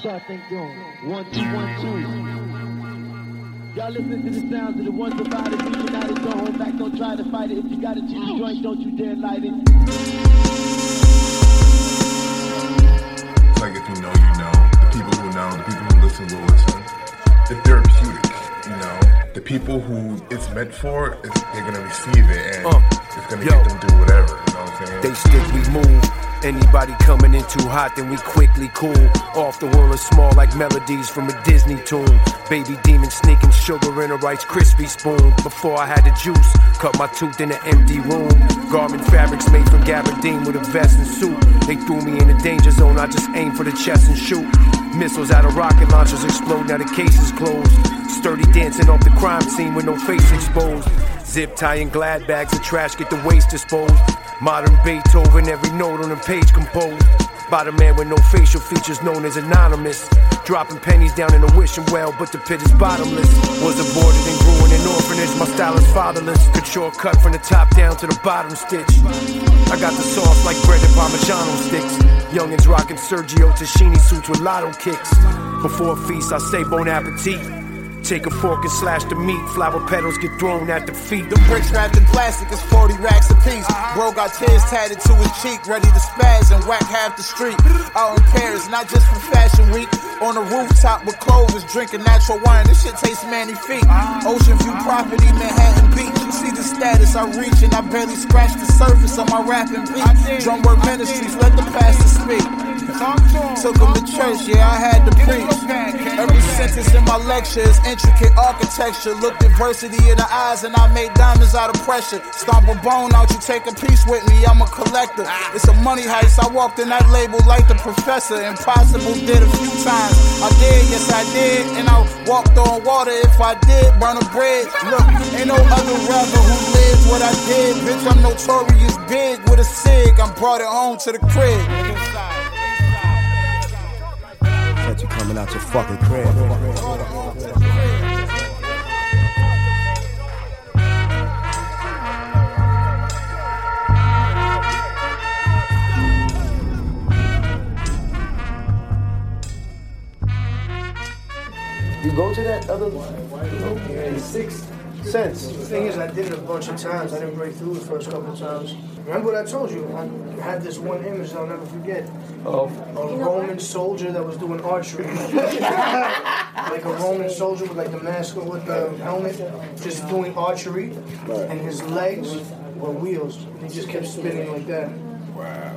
y'all think doing? 1, 2, 1, 2. Y'all listen to the sounds of the ones about it. Be united, don't hold back, don't try to fight it. If you got it to the joint, don't you dare light it. It's like if you know, you know. The people who know, the people who listen will listen. It's therapeutic, you know. The people who it's meant for, they're gonna receive it, and it's gonna get them through whatever. You know what I'm saying? They stick, we move. Anybody coming in too hot, then we quickly cool. Off the world is small like melodies from a Disney tune. Baby demon sneaking sugar in a Rice Krispie spoon. Before I had the juice, cut my tooth in an empty room. Garment fabrics made from gabardine with a vest and suit. They threw me in the danger zone, I just aim for the chest and shoot. Missiles out of rocket launchers explode, now the case is closed. Sturdy dancing off the crime scene with no face exposed. Zip tying glad bags of trash, get the waste disposed. Modern Beethoven, every note on the page composed by the man with no facial features known as anonymous. Dropping pennies down in a wishing well, but the pit is bottomless. Was aborted and grew in an orphanage, my style is fatherless. Couture cut from the top down to the bottom stitch. I got the sauce like bread and Parmigiano sticks. Youngins rocking Sergio Tacchini suits with lotto kicks. Before a feast I say bon appetit. Take a fork and slash the meat. Flower petals get thrown at the feet. The bricks wrapped in plastic is 40 racks a piece. Bro got tears tatted to his cheek, ready to spaz and whack half the street. Out in Paris, not just for fashion week. On the rooftop with Clovis, drinking natural wine. This shit tastes magnifique. Ocean view property, Manhattan Beach. You see the status I reach, and I barely scratch the surface of my rapping beat. Drumwork Ministries, let the pastor speak. Took him to church, yeah, I had to preach. Every sentence in my lecture is intricate architecture. Looked adversity in the eyes and I made diamonds out of pressure. Stomp a bone out, you take a piece with me, I'm a collector. It's a money heist, I walked in that label like the professor. Impossible did a few times. I did, yes I did. And I walked on water if I did. Burn a bridge. Look, ain't no other rapper who lived what I did. Bitch, I'm notorious big with a cig. I brought it home to the crib. That you coming out your fucking crib. You go to that other one, in 6 cents. The thing is, I did it a bunch of times. I didn't break through the first couple of times. Remember what I told you? I had this one image I'll never forget. A Roman soldier that was doing archery. Like a Roman soldier with like the mask with the helmet, just doing archery. And his legs were wheels. He just kept spinning like that. Wow.